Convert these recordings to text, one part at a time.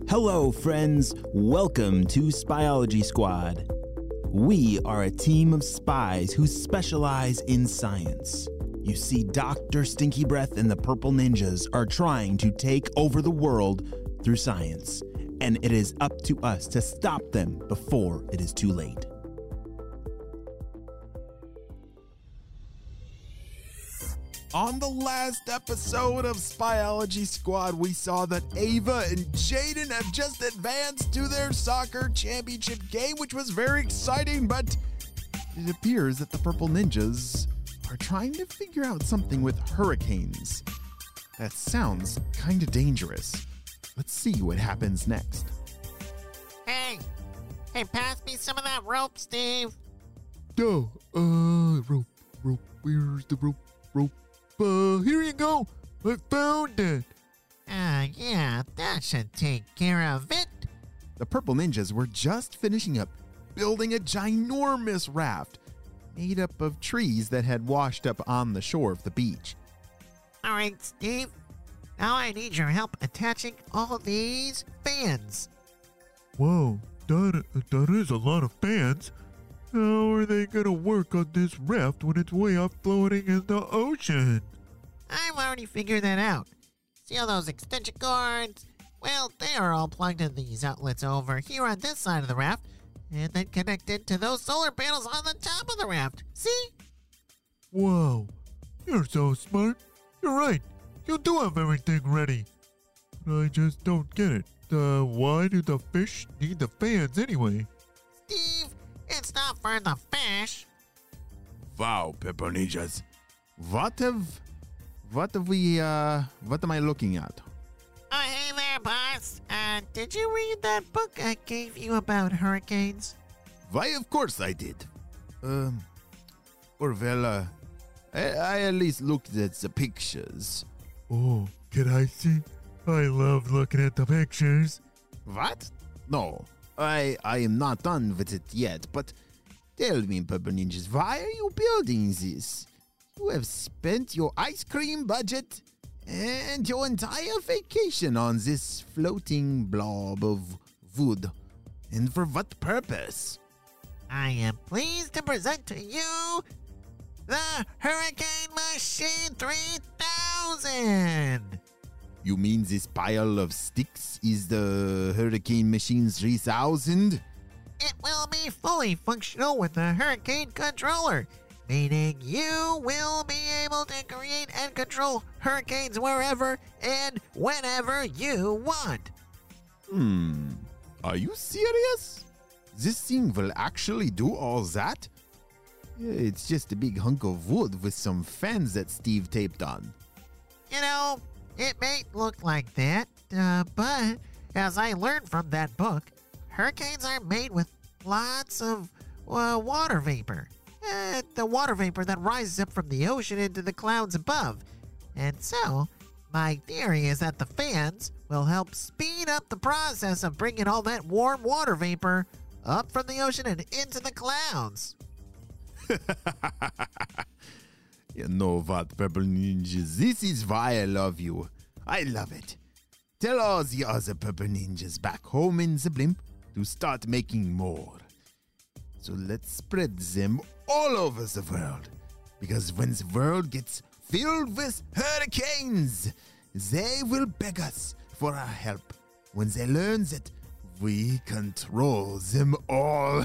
Hello, friends. Welcome to Spyology Squad. We are a team of spies who specialize in science. You see, Dr. Stinky Breath and the Purple Ninjas are trying to take over the world through science, and it is up to us to stop them before it is too late. On the last episode of Spyology Squad, we saw that Ava and Jaden have just advanced to their soccer championship game, which was very exciting, but it appears that the Purple Ninjas are trying to figure out something with hurricanes. That sounds kind of dangerous. Let's see what happens next. Hey, pass me some of that rope, Steve. Rope, where's the rope? Here you go. I found it. Yeah, that should take care of it. The Purple Ninjas were just finishing up building a ginormous raft made up of trees that had washed up on the shore of the beach. All right, Steve. Now I need your help attaching all these fans. Wow, that is a lot of fans. How are they gonna work on this raft when it's way off floating in the ocean? I've already figured that out. See all those extension cords? Well, they are all plugged in these outlets over here on this side of the raft, and then connected to those solar panels on the top of the raft. See? Wow, you're so smart. You're right. You do have everything ready. But I just don't get it. Why do the fish need the fans anyway? Steve, it's not for the fish. Wow, Purple Ninjas. What am I looking at? Oh, hey there, boss. Did you read that book I gave you about hurricanes? Why, of course I did. I at least looked at the pictures. Oh, can I see? I love looking at the pictures. What? No, I am not done with it yet, but tell me, Purple Ninjas, why are you building this? You have spent your ice cream budget and your entire vacation on this floating blob of wood. And for what purpose? I am pleased to present to you the Hurricane Machine 3000. You mean this pile of sticks is the Hurricane Machine 3000? It will be fully functional with the Hurricane Controller, meaning you will be able to create and control hurricanes wherever and whenever you want. Are you serious? This thing will actually do all that? It's just a big hunk of wood with some fans that Steve taped on. You know, it may look like that, but as I learned from that book, hurricanes are made with lots of water vapor. The water vapor that rises up from the ocean into the clouds above. And so, my theory is that the fans will help speed up the process of bringing all that warm water vapor up from the ocean and into the clouds. You know what, Purple Ninjas? This is why I love you. I love it. Tell all the other Purple Ninjas back home in the blimp to start making more. So let's spread them all over the world. Because when the world gets filled with hurricanes, they will beg us for our help when they learn that we control them all.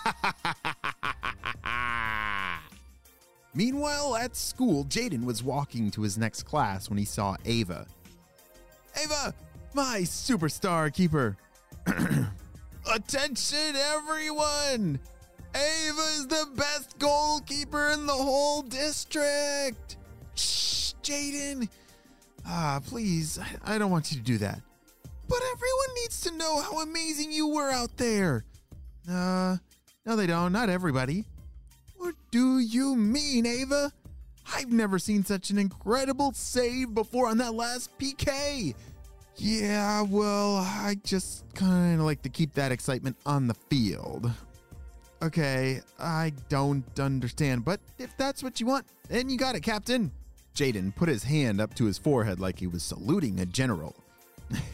Meanwhile, at school, Jaden was walking to his next class when he saw Ava. Ava, my superstar keeper. Attention, everyone! Ava is the best goalkeeper in the whole district. Shh, Jaden. Please, I don't want you to do that. But everyone needs to know how amazing you were out there. No, they don't. Not everybody. What do you mean, Ava? I've never seen such an incredible save before on that last PK. Yeah, well, I just kind of like to keep that excitement on the field. Okay, I don't understand, but if that's what you want, then you got it, Captain. Jaden put his hand up to his forehead like he was saluting a general.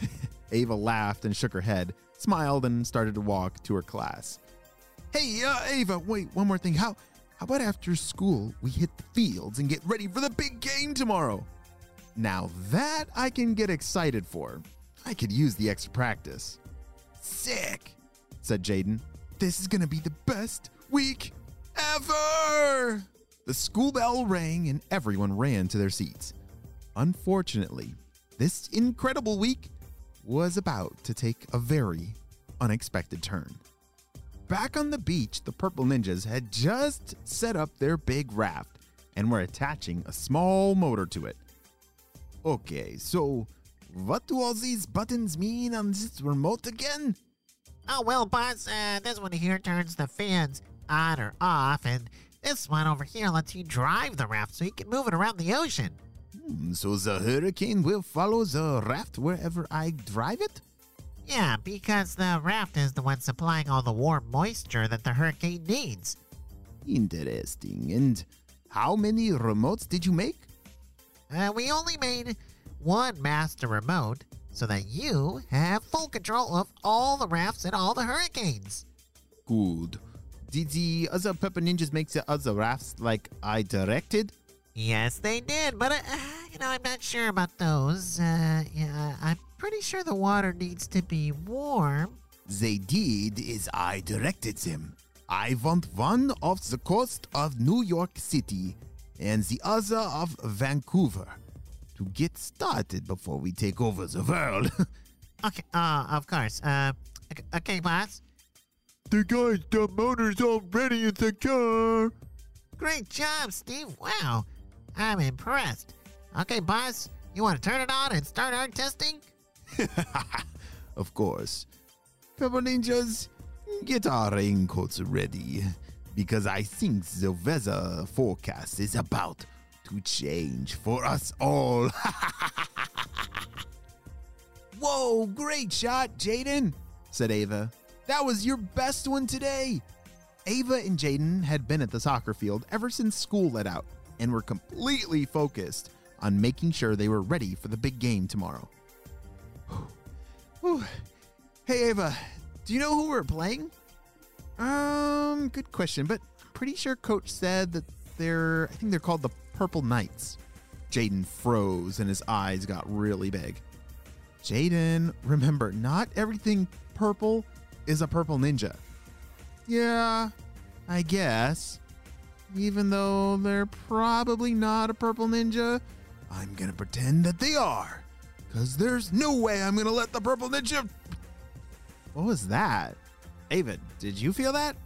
Ava laughed and shook her head, smiled, and started to walk to her class. Hey, Ava, wait, one more thing. How about after school we hit the fields and get ready for the big game tomorrow? Now that I can get excited for. I could use the extra practice. Sick, said Jaden. This is gonna be the best week ever! The school bell rang and everyone ran to their seats. Unfortunately, this incredible week was about to take a very unexpected turn. Back on the beach, the Purple Ninjas had just set up their big raft and were attaching a small motor to it. Okay, so what do all these buttons mean on this remote again? Oh, well, Buzz, this one here turns the fans on or off, and this one over here lets you drive the raft so you can move it around the ocean. So the hurricane will follow the raft wherever I drive it? Yeah, because the raft is the one supplying all the warm moisture that the hurricane needs. Interesting. And how many remotes did you make? We only made one master remote so that you have full control of all the rafts and all the hurricanes. Good. Did the other Purple Ninjas make the other rafts like I directed? Yes, they did, but, I'm not sure about those. I'm pretty sure the water needs to be warm. They did as I directed them. I want one off the coast of New York City and the other of Vancouver to get started before we take over the world. Okay, of course. Okay, boss. The motor's all ready in the car. Great job, Steve. Wow, I'm impressed. Okay, boss, you want to turn it on and start our testing? Of course. Purple Ninjas, get our raincoats ready, because I think the weather forecast is about to change for us all. Whoa, great shot, Jaden, said Ava. That was your best one today. Ava and Jaden had been at the soccer field ever since school let out and were completely focused on making sure they were ready for the big game tomorrow. Whew. Hey, Ava, do you know who we're playing? Good question, but I'm pretty sure Coach said that I think they're called the Purple Knights. Jaden froze and his eyes got really big. Jaden, remember, not everything purple is a Purple Ninja. Yeah, I guess. Even though they're probably not a Purple Ninja, I'm gonna pretend that they are. Because there's no way I'm gonna let the Purple Ninja... What was that? Ava, did you feel that?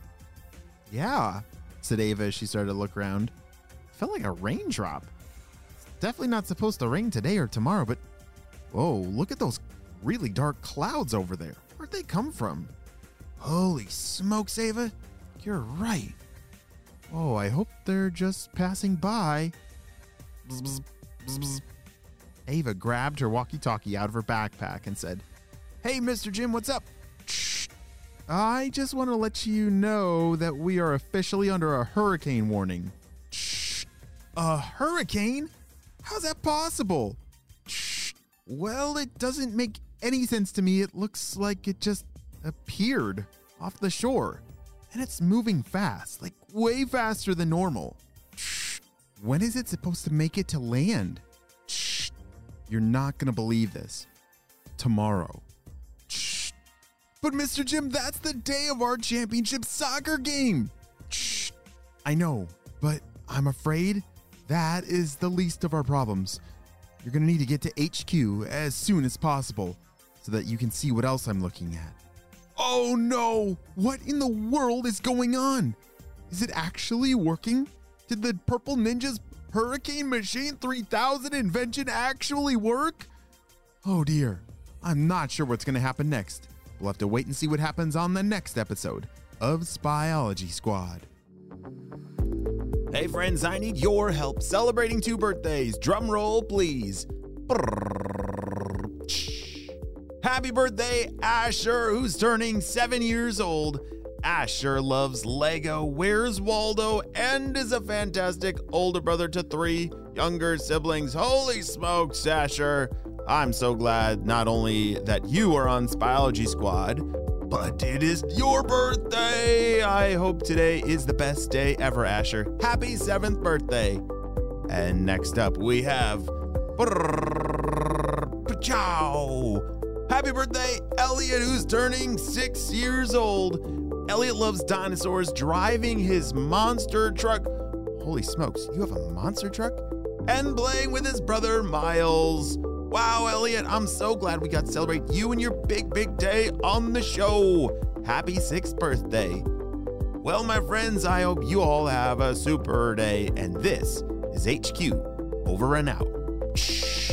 Yeah, said Ava as she started to look around. It felt like a raindrop. It's definitely not supposed to rain today or tomorrow, but... Whoa, look at those really dark clouds over there. Where'd they come from? Holy smokes, Ava. You're right. Oh, I hope they're just passing by. Bzz, bzz, bzz, bzz. Ava grabbed her walkie-talkie out of her backpack and said, Hey, Mr. Jim, what's up? Shh. I just want to let you know that we are officially under a hurricane warning. Shh. A hurricane? How's that possible? Shh. Well, it doesn't make any sense to me. It looks like it just appeared off the shore. And it's moving fast, like way faster than normal. Shh. When is it supposed to make it to land? Shh. You're not going to believe this. Tomorrow. Shh. But Mr. Jim, that's the day of our championship soccer game. Shh. I know, but I'm afraid that is the least of our problems. You're going to need to get to HQ as soon as possible so that you can see what else I'm looking at. Oh no! What in the world is going on? Is it actually working? Did the Purple Ninja's Hurricane Machine 3000 invention actually work? Oh dear. I'm not sure what's going to happen next. We'll have to wait and see what happens on the next episode of Spyology Squad. Hey friends, I need your help celebrating 2 birthdays. Drum roll, please. Happy birthday, Asher, who's turning 7 years old. Asher loves Lego, wears Waldo, and is a fantastic older brother to 3 younger siblings. Holy smokes, Asher. I'm so glad not only that you are on Spyology Squad, but it is your birthday. I hope today is the best day ever, Asher. Happy 7th birthday. And next up we have happy birthday, Elliot, who's turning 6 years old. Elliot loves dinosaurs, driving his monster truck. Holy smokes, you have a monster truck? And playing with his brother, Miles. Wow, Elliot, I'm so glad we got to celebrate you and your big, big day on the show. Happy 6th birthday. Well, my friends, I hope you all have a super day. And this is HQ, over and out. Shh.